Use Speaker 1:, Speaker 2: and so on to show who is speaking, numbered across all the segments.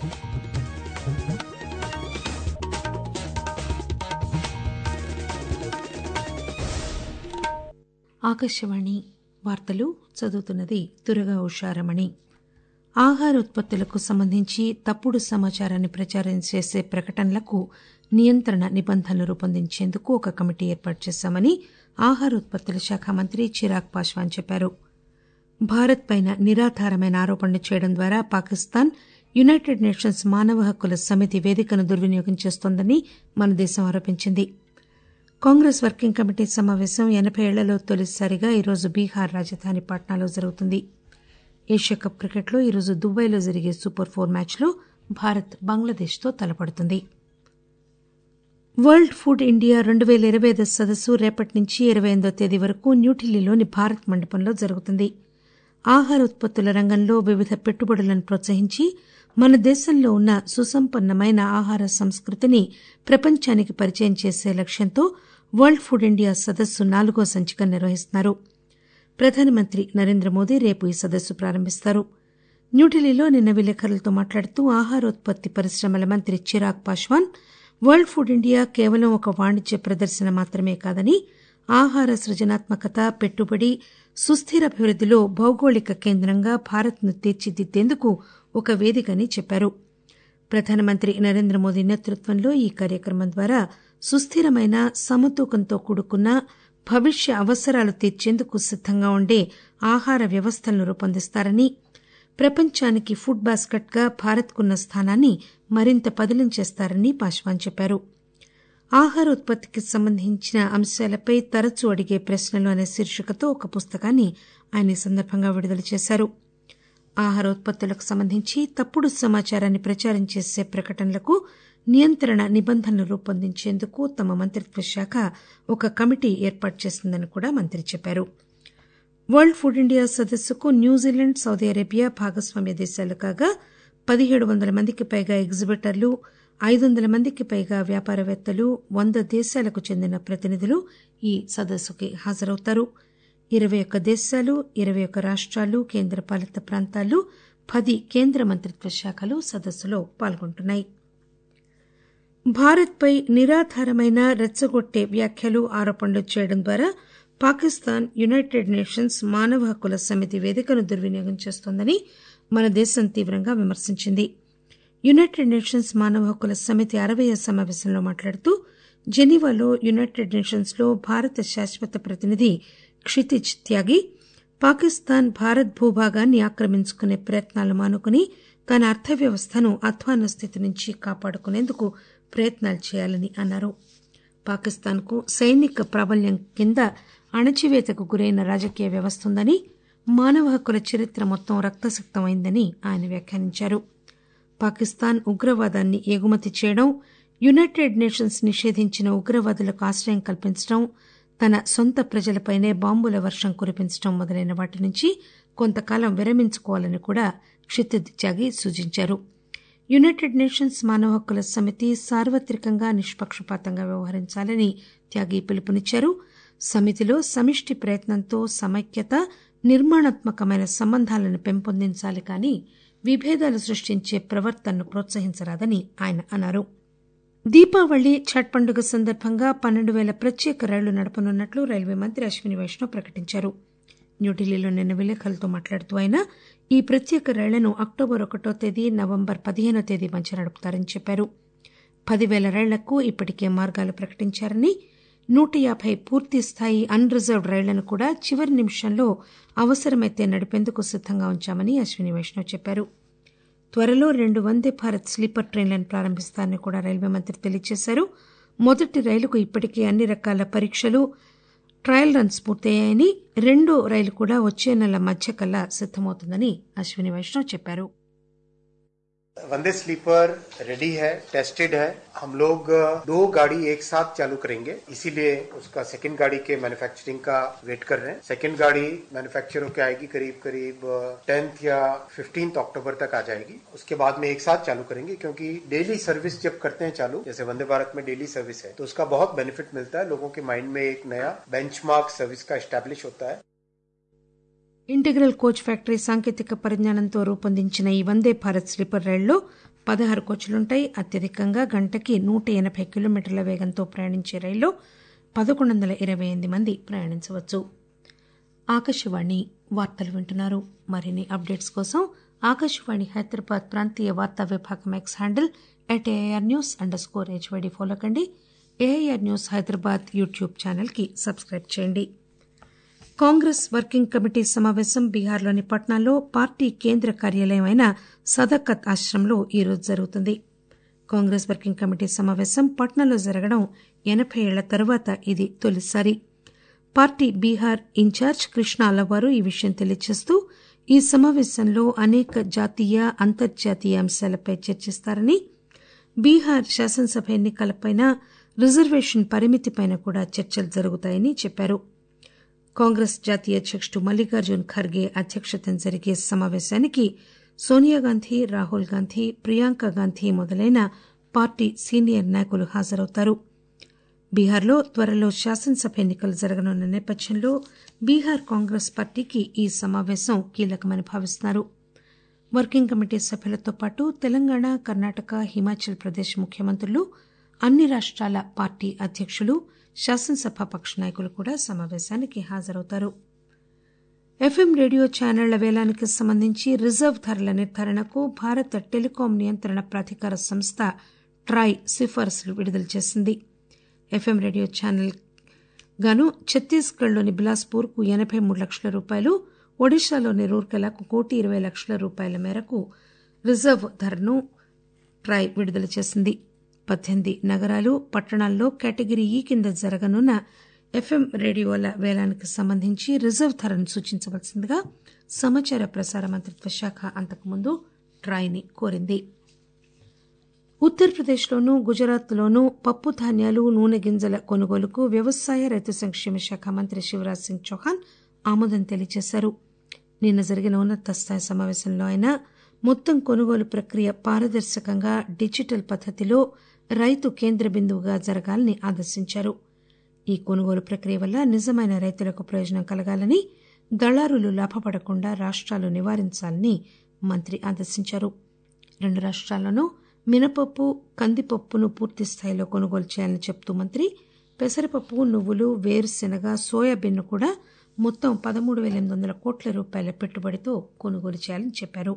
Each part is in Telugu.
Speaker 1: ఆకాశవాణి వార్తలు చదువుతున్నది దుర్గా ఉషారమణి. ఆహార ఉత్పత్తులకు సంబంధించి తప్పుడు సమాచారాన్ని ప్రచారం చేసే ప్రకటనలకు నియంత్రణ నిబంధనలు రూపొందించేందుకు ఒక కమిటీ ఏర్పాటు చేశామని ఆహార ఉత్పత్తుల శాఖ మంత్రి చిరాగ్ పాశ్వాన్ చెప్పారు. భారత్ పైన నిరాధారమైన ఆరోపణలు చేయడం ద్వారా పాకిస్తాన్ యునైటెడ్ నేషన్స్ మానవ హక్కుల సమితి వేదికను దుర్వినియోగం చేస్తోందని మన దేశం ఆరోపించింది. కాంగ్రెస్ వర్కింగ్ కమిటీ సమావేశం 80 ఏళ్లలో తొలిసారిగా ఈరోజు బీహార్ రాజధాని పాట్నాలో జరుగుతుంది. ఏషియా కప్ క్రికెట్లో ఈరోజు దుబాయ్లో జరిగే సూపర్ 4 మ్యాచ్లో భారత్ బంగ్లాదేశ్తో తలపడుతుంది. వరల్డ్ ఫుడ్ ఇండియా 2025 సదస్సు రేపటి నుంచి 28వ తేదీ వరకు న్యూఢిల్లీలోని భారత్ మండపంలో జరుగుతుంది. ఆహార ఉత్పత్తుల రంగంలో వివిధ పెట్టుబడులను ప్రోత్సహించి మన దేశంలో ఉన్న సుసంపన్నమైన ఆహార సంస్కృతిని ప్రపంచానికి పరిచయం చేసే లక్ష్యంతో వరల్డ్ ఫుడ్ ఇండియా సదస్సు 4వ సంచికను నిర్వహిస్తున్నారు. ప్రధానమంత్రి నరేంద్ర మోదీ రేపు ఈ సదస్సు ప్రారంభిస్తారు. న్యూఢిల్లీలో నిన్న విలేకరులతో మాట్లాడుతూ ఆహారోత్పత్తి పరిశ్రమల మంత్రి Chirag Paswan world food India కేవలం ఒక వాణిజ్య ప్రదర్శన మాత్రమే కాదని ఆహార సృజనాత్మకత, పెట్టుబడి, సుస్థిర అభివృద్దిలో భౌగోళిక కేంద్రంగా భారత్ను తీర్చిదిద్దేందుకు ఒక వేదికని చెప్పారు. ప్రధానమంత్రి నరేంద్ర మోదీ నేతృత్వంలో ఈ కార్యక్రమం ద్వారా సుస్థిరమైన, సమతూకంతో కూడుకున్న, భవిష్య అవసరాలు తీర్చేందుకు సిద్దంగా ఉండే ఆహార వ్యవస్థలను రూపొందిస్తారని, ప్రపంచానికి ఫుడ్ బాస్కెట్ గా భారత్కున్న స్థానాన్ని మరింత పదిలం చేస్తారని పాశ్వాన్ చెప్పారు. ఆహార ఉత్పత్తికి సంబంధించిన అంశాలపై తరచూ అడిగే ప్రశ్నలు అనే శీర్షికతో ఒక పుస్తకాన్ని ఆయన ఈ సందర్భంగా విడుదల చేశారు. ఆహార ఉత్పత్తులకు సంబంధించి తప్పుడు సమాచారాన్ని ప్రచారం చేసే ప్రకటనలకు నియంత్రణ నిబంధనలు రూపొందించేందుకు తమ మంత్రిత్వ శాఖ ఒక కమిటీ ఏర్పాటు చేసిందని కూడా మంత్రి చెప్పారు. వరల్డ్ ఫుడ్ ఇండియా సదస్సుకు న్యూజిలాండ్, సౌదీ అరేబియా భాగస్వామ్య దేశాలు కాగా 1700 మందికి పైగా ఎగ్జిబిటర్లు, 500 మందికి పైగా వ్యాపారవేత్తలు, 100 దేశాలకు చెందిన ప్రతినిధులు ఈ సదస్సుకి హాజరవుతారు. 21 దేశాలు, 21 రాష్టాలు, కేంద్రపాలిత ప్రాంతాలు, 10 కేంద్ర మంత్రిత్వ శాఖలు సదస్సులో పాల్గొంటున్నాయి. భారత్పై నిరాధారమైన, రెచ్చగొట్టే వ్యాఖ్యలు, ఆరోపణలు చేయడం ద్వారా పాకిస్తాన్ యునైటెడ్ నేషన్స్ మానవ హక్కుల సమితి వేదికను దుర్వినియోగం చేస్తోందని మన దేశం తీవ్రంగా విమర్శించింది. యునైటెడ్ నేషన్స్ మానవ హక్కుల సమితి 60వ సమావేశంలో మాట్లాడుతూ జెనీవాలో యునైటెడ్ నేషన్స్ లో భారత శాశ్వత ప్రతినిధి క్షితిజ్ త్యాగి పాకిస్తాన్ భారత్ భూభాగాన్ని ఆక్రమించుకునే ప్రయత్నాలు మానుకుని తన అర్థవ్యవస్థను అధ్వాన్న స్థితి నుంచి కాపాడుకునేందుకు ప్రయత్నాలు చేయాలని అన్నారు. పాకిస్తాన్ కు సైనిక ప్రాబల్యం కింద అణచివేతకు గురైన రాజకీయ వ్యవస్థ ఉందని, మానవ హక్కుల చరిత్ర మొత్తం రక్తసిక్తమైందని ఆయన వ్యాఖ్యానించారు. పాకిస్తాన్ ఉగ్రవాదాన్ని ఎగుమతి చేయడం, యునైటెడ్ నేషన్స్ నిషేధించిన ఉగ్రవాదులకు ఆశ్రయం కల్పించడం, తన సొంత ప్రజలపైనే బాంబుల వర్షం కురిపించడం మొదలైన వాటి నుంచి కొంతకాలం విరమించుకోవాలని కూడా క్షితిజ్ త్యాగి సూచించారు. యునైటెడ్ నేషన్స్ మానవ హక్కుల సమితి సార్వత్రికంగా, నిష్పక్షపాతంగా వ్యవహరించాలని త్యాగి పిలుపునిచ్చారు. సమితిలో సమిష్టి ప్రయత్నంతో సమైక్యత, నిర్మాణాత్మకమైన సంబంధాలను పెంపొందించాలి కానీ విభేదాలు సృష్టించే ప్రవర్తనను ప్రోత్సహించరాదని ఆయన అన్నారు. దీపావళి, ఛట్ పండుగ సందర్భంగా 12,000 ప్రత్యేక రైళ్లు నడపనున్నట్లు రైల్వే మంత్రి అశ్విని వైష్ణవ్ ప్రకటించారు. న్యూఢిల్లీలో నిన్న విలేకరులతో మాట్లాడుతూ ఆయన ఈ ప్రత్యేక రైళ్లను అక్టోబర్ 1వ తేదీ, నవంబర్ 15వ తేదీ మధ్య నడుపుతారని చెప్పారు. 10,000 రైళ్లకు ఇప్పటికే మార్గాలు ప్రకటించారని, 150 పూర్తిస్థాయి అన్ రిజర్వ్డ్ రైళ్లను కూడా చివరి నిమిషంలో అవసరమైతే నడిపేందుకు సిద్దంగా ఉంచామని అశ్విని వైష్ణవ్ చెప్పారు. త్వరలో 2 వందే భారత్ స్లీపర్ ట్రైన్లను ప్రారంభిస్తారని కూడా రైల్వే మంత్రి తెలియజేశారు. మొదటి రైలుకు ఇప్పటికే అన్ని రకాల పరీక్షలు, ట్రయల్ రన్స్ పూర్తయ్యాయని, 2వ రైలు కూడా వచ్చే నెల మధ్య కల్లా సిద్దమవుతుందని అశ్విని వైష్ణవ్ చెప్పారు.
Speaker 2: वंदे स्लीपर रेडी है, टेस्टेड है. हम लोग 2 गाड़ी एक साथ चालू करेंगे, इसीलिए उसका सेकंड गाड़ी के मैन्युफैक्चरिंग का वेट कर रहे हैं. सेकंड गाड़ी मैन्युफैक्चर होकर आएगी करीब 10th या 15th अक्टूबर तक आ जाएगी. उसके बाद में एक साथ चालू करेंगे, क्योंकि डेली सर्विस जब करते हैं चालू, जैसे वंदे भारत में डेली सर्विस है, तो उसका बहुत बेनिफिट मिलता है. लोगों के माइंड में एक नया बेंचमार्क सर्विस का एस्टैब्लिश होता है.
Speaker 1: ఇంటిగ్రల్ కోచ్ ఫ్యాక్టరీ సాంకేతిక పరిజ్ఞానంతో రూపొందించిన ఈ వందే భారత్ స్లీపర్ రైళ్లలో 16 కోచ్లుంటాయి. అత్యధికంగా గంటకి 180 కిలోమీటర్ల వేగంతో ప్రయాణించే రైల్లో 1128 మంది ప్రయాణించవచ్చు. ఆకాశవాణి వార్తలు వింటున్నారు. మరిన్ని అప్డేట్స్ కోసం ఆకాశవాణి హైదరాబాద్ ప్రాంతీయ వార్తా విభాగం ఎక్స్ హ్యాండిల్ @AIRnews_HYD ఫాలో కండి. AIR న్యూస్ హైదరాబాద్ యూట్యూబ్ ఛానల్కి సబ్స్క్రైబ్ చేయండి. కాంగ్రెస్ వర్కింగ్ కమిటీ సమావేశం బీహార్లోని పట్నాలో పార్టీ కేంద్ర కార్యాలయం అయిన సదకత్ ఆశ్రమంలో ఈరోజు జరుగుతుంది. కాంగ్రెస్ వర్కింగ్ కమిటీ సమావేశం పట్నాలో జరగడం 80 ఏళ్ల తర్వాత ఇది తొలిసారి. పార్టీ బీహార్ ఇన్ఛార్జ్ కృష్ణ అల్లవారు ఈ విషయం తెలియజేస్తూ ఈ సమావేశంలో అనేక జాతీయ అంతర్జాతీయ అంశాలపై చర్చిస్తారని, బీహార్ శాసనసభ ఎన్నికలపై రిజర్వేషన్ పరిమితిపైన కూడా చర్చలు జరుగుతాయని చెప్పారు. కాంగ్రెస్ జాతీయ అధ్యకుడు మల్లికార్జున్ ఖర్గే అధ్యక్షతన జరిగే సమావేశానికి సోనియాగాంధీ, రాహుల్ గాంధీ, ప్రియాంక గాంధీ మొదలైన పార్టీ సీనియర్ నాయకులు హాజరవుతారు. బీహార్లో త్వరలో శాసనసభ ఎన్నికలు జరగనున్న నేపథ్యంలో బీహార్ కాంగ్రెస్ పార్టీకి ఈ సమావేశం కీలకమని భావిస్తున్నారు. వర్కింగ్ కమిటీ సభ్యులతో పాటు తెలంగాణ, కర్ణాటక, హిమాచల్ ప్రదేశ్ ముఖ్యమంత్రులు, అన్ని రాష్ట్రాల పార్టీ అధ్యకులు, శాసనసభాపక్ష నాయకులు కూడా సమావేశానికి హాజరవుతారు. ఎఫ్ఎం రేడియో ఛానళ్ల వేలానికి సంబంధించి రిజర్వ్ ధరల నిర్ధారణకు భారత టెలికాం నియంత్రణ ప్రాధికార సంస్థ ట్రాయ్ సిఫారసులు విడుదల చేసింది. ఎఫ్ఎం రేడియో ఛానల్ గాను ఛత్తీస్గఢ్లోని బిలాస్పూర్కు 83 లక్షల రూపాయలు, ఒడిశాలోని రూర్కెలాకు 1,20 లక్షల రూపాయల మేరకు రిజర్వ్ ధరను ట్రాయ్ విడుదల చేసింది. 18 నగరాలు, పట్టణాల్లో కేటగిరీ ఈ కింద జరగనున్న ఎఫ్ఎం రేడియోల వేలానికి సంబంధించి రిజర్వ్ ధరను సూచించవలసిందిగా సమాచార ప్రసార మంత్రిత్వ శాఖ అంతకుముందు ట్రాయ్ని కోరింది. ఉత్తరప్రదేశ్లోనూ, గుజరాత్లోనూ పప్పు ధాన్యాలు, నూనె గింజల కొనుగోలుకు వ్యవసాయ, రైతు సంక్షేమ శాఖ మంత్రి శివరాజ్ సింగ్ చౌహాన్ ఆమోదం తెలియజేశారు. నిన్న జరిగిన ఉన్నత స్థాయి సమావేశంలో ఆయన మొత్తం కొనుగోలు ప్రక్రియ పారదర్శకంగా, డిజిటల్ పద్దతిలో రైతు కేంద్ర బిందువుగా జరగాలని ఆదేశించారు. ఈ కొనుగోలు ప్రక్రియ వల్ల నిజమైన రైతులకు ప్రయోజనం కలగాలని, దళారులు లాభపడకుండా రాష్ట్రాలు నివారించాలని మంత్రి ఆదేశించారు. 2 రాష్ట్రాల్లోనూ మినపప్పు, కందిపప్పును పూర్తి స్థాయిలో కొనుగోలు చేయాలని చెబుతూ మంత్రి పెసరపప్పు, నువ్వులు, వేరుశెనగ, సోయాబీన్ కూడా మొత్తం 13,800 కోట్ల రూపాయల పెట్టుబడితో కొనుగోలు చేయాలని చెప్పారు.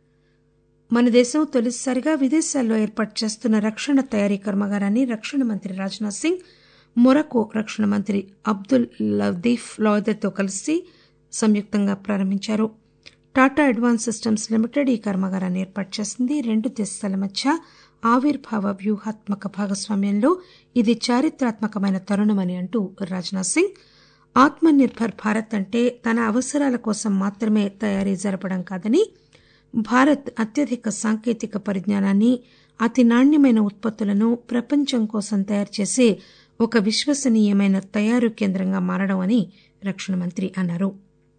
Speaker 1: మన దేశం తొలిసారిగా విదేశాల్లో ఏర్పాటు చేస్తున్న రక్షణ తయారీ కర్మాగారాన్ని రక్షణ మంత్రి రాజ్నాథ్ సింగ్, మొరాకో రక్షణ మంత్రి అబ్దుల్ లతీఫ్ లౌదర్తో కలిసి సంయుక్తంగా ప్రారంభించారు. టాటా అడ్వాన్స్ సిస్టమ్స్ లిమిటెడ్ ఈ కర్మాగారాన్ని ఏర్పాటు చేసింది. 2 దేశాల మధ్య ఆవిర్భావ వ్యూహాత్మక భాగస్వామ్యంలో ఇది చారిత్రాత్మకమైన తరుణమని అంటూ రాజ్నాథ్ సింగ్, ఆత్మ నిర్భర్ భారత్ అంటే తన అవసరాల కోసం మాత్రమే తయారీ జరపడం కాదని, భారత్ అత్యధిక సాంకేతిక పరిజ్ఞానాన్ని, అతి నాణ్యమైన ఉత్పత్తులను ప్రపంచం కోసం తయారు చేసే ఒక విశ్వసనీయమైన తయారు కేంద్రంగా మారడం అని రక్షణ మంత్రి అన్నారు.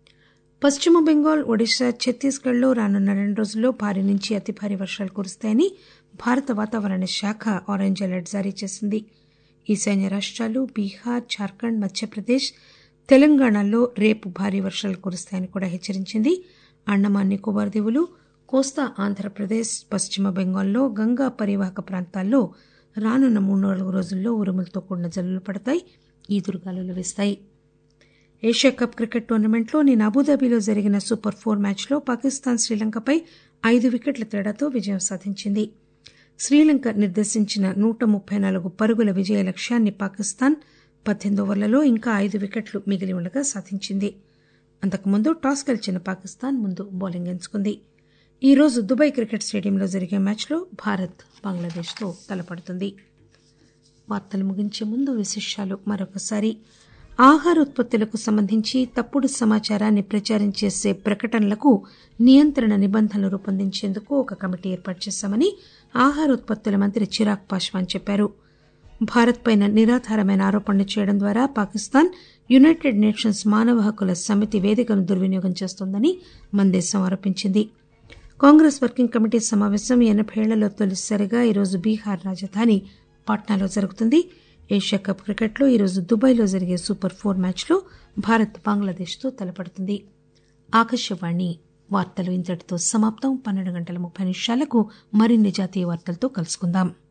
Speaker 1: పశ్చిమ బెంగాల్, ఒడిశా, ఛత్తీస్గఢ్లో రానున్న 2 రోజుల్లో భారీ నుంచి అతి భారీ వర్షాలు కురుస్తాయని భారత వాతావరణ శాఖ ఆరెంజ్ అలర్ట్ జారీ చేసింది. ఈశాన్య రాష్ట్రాలు, బీహార్, జార్ఖండ్, మధ్యప్రదేశ్, తెలంగాణలో రేపు భారీ వర్షాలు కురుస్తాయని కూడా హెచ్చరించింది. అండమాన్ నికోబార్ దీవులు, కోస్తా ఆంధ్రప్రదేశ్, పశ్చిమ బెంగాల్లో గంగా పరివాహక ప్రాంతాల్లో రానున్న 3-4 రోజుల్లో ఉరుములతో కూడిన జల్లులు పడతాయి, ఈదురుగాలులు వీస్తాయి. ఏషియా కప్ క్రికెట్ టోర్నమెంట్లో నిన్న అబుదాబిలో జరిగిన సూపర్ 4 మ్యాచ్లో పాకిస్తాన్ శ్రీలంకపై 5 వికెట్ల తేడాతో విజయం సాధించింది. శ్రీలంక నిర్దేశించిన 134 పరుగుల విజయ లక్ష్యాన్ని పాకిస్తాన్ 18 ఓవర్లలో ఇంకా 5 వికెట్లు మిగిలి ఉండగా సాధించింది. అంతకుముందు టాస్ గెలిచిన పాకిస్తాన్ ముందు బౌలింగ్ ఎంచుకుంది. ఈ రోజు దుబాయ్ క్రికెట్ స్టేడియంలో జరిగే మ్యాచ్లో భారత్ బంగ్లాదేశ్తో తలపడుతుంది. వార్తలు ముగించే ముందు విశేషాలు మరొకసారి. ఆహార ఉత్పత్తులకు సంబంధించి తప్పుడు సమాచారాన్ని ప్రచారం చేసే ప్రకటనలకు నియంత్రణ నిబంధనలు రూపొందించేందుకు ఒక కమిటీ ఏర్పాటు చేశామని ఆహార ఉత్పత్తుల మంత్రి చిరాగ్ పాశ్వాన్ చెప్పారు. భారత్ పైన నిరాధారమైన ఆరోపణలు చేయడం ద్వారా పాకిస్తాన్ యునైటెడ్ నేషన్స్ మానవ హక్కుల సమితి వేదికను దుర్వినియోగం చేస్తోందని మన దేశం ఆరోపించింది. కాంగ్రెస్ వర్కింగ్ కమిటీ సమావేశం 80 ఏళ్లలో తొలిసారిగా ఈరోజు బీహార్ రాజధాని పాట్నాలో జరుగుతుంది. ఏషియా కప్ క్రికెట్లో ఈరోజు దుబాయ్లో జరిగే సూపర్ 4 మ్యాచ్లో భారత్ బంగ్లాదేశ్తో తలపడుతుంది. ఆకాశవాణి వార్తలు ఇంతటితో సమాప్తం. 12:30 మరిన్ని జాతీయ వార్తలతో కలుసుకుందాం.